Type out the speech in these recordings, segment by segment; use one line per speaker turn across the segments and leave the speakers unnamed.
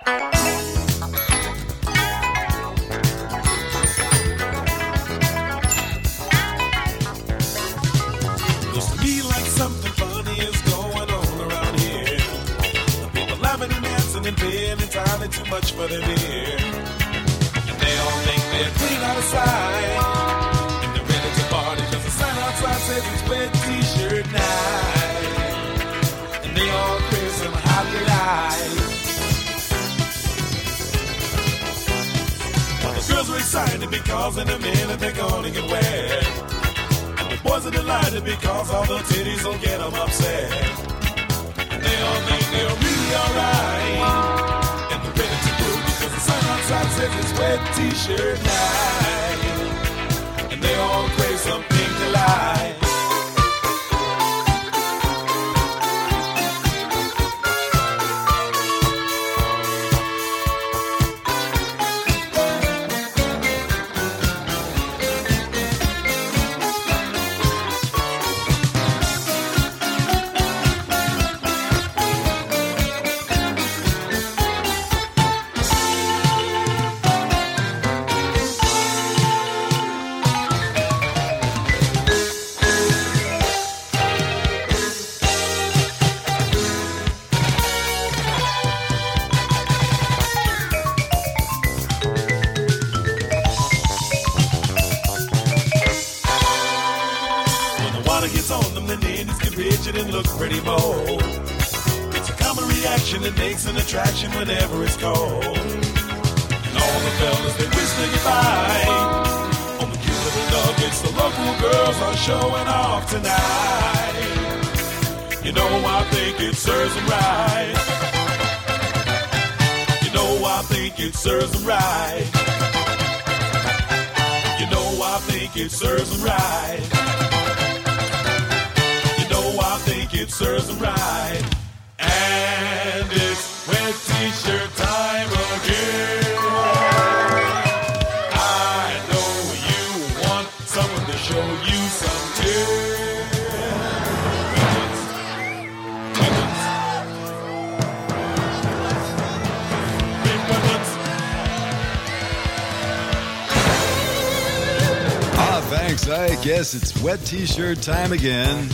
Looks to me like something funny is going on around here. The people laughing and dancing and paying entirely too much for their beer. And they all think they're clean out of sight. And they're ready to party cause the sign outside says it's wet t-shirt night. And they all crave some hot delight. Well, the girls are excited because in a minute they're gonna get wet. Boys are delighted because all the titties will get them upset. They all think they're really alright. And they're ready to go because the sun outside says it's wet t-shirt night. And they all crave some pink delight. And look pretty bold. It's a common reaction, it makes an attraction whenever it's cold. And all the fellas, they wish they could buy on the cute little nuggets the local girls are showing off tonight. You know I think it serves them right. You know I think it serves them right. You know I think it serves them right. I think it serves them right. And it's wet t-shirt time again. I know you want someone to show you some
Thanks. I guess it's wet t-shirt time again.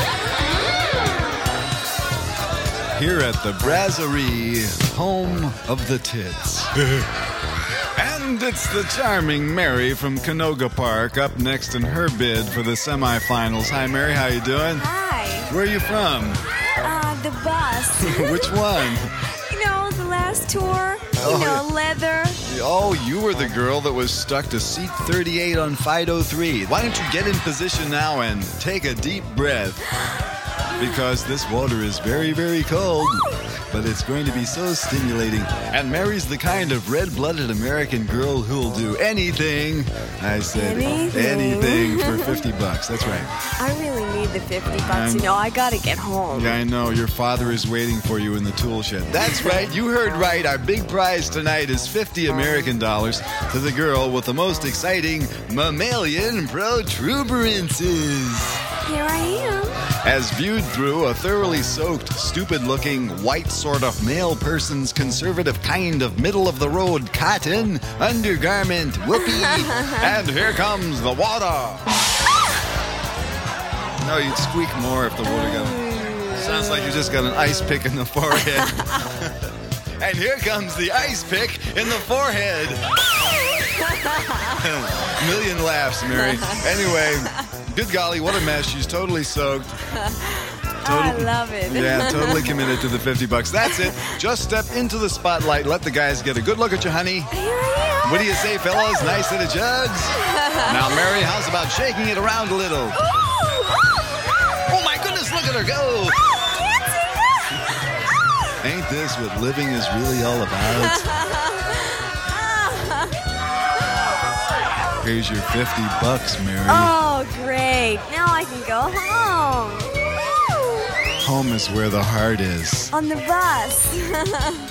Here at the Brasserie, home of the tits. And it's the charming Mary from Canoga Park up next in her bid for the semifinals. Hi, Mary. How you doing?
Hi.
Where are you from?
The bus.
Which one?
You know, the last tour. Leather.
Oh, you were the girl that was stuck to seat 38 on Fido 3. Why don't you get in position now and take a deep breath? Because this water is very, very cold, but it's going to be so stimulating. And Mary's the kind of red-blooded American girl who'll do anything. I said anything for $50. That's right.
I really need the $50. I gotta get home.
Yeah, I know. Your father is waiting for you in the tool shed. That's right. You heard right. Our big prize tonight is $50 American to the girl with the most exciting mammalian protuberances.
Here I am.
As viewed through a thoroughly soaked, stupid-looking, white sort of male person's conservative kind of middle-of-the-road cotton undergarment whoopee. And here comes the water. No, you'd squeak more if the water got... Sounds like you just got an ice pick in the forehead. And here comes the ice pick in the forehead. Million laughs, Mary. Anyway... Good golly, what a mess. She's totally soaked.
I love it.
Yeah, totally committed to the $50. That's it. Just step into the spotlight. Let the guys get a good look at you, honey.
Here I am.
What do you say, fellas? Nice set of jugs? Now, Mary, how's about shaking it around a little? Oh, my goodness, look at her go. Ain't this what living is really all about? Here's your $50, Mary.
Oh, great. Now I can go home.
Home is where the heart is.
On the bus.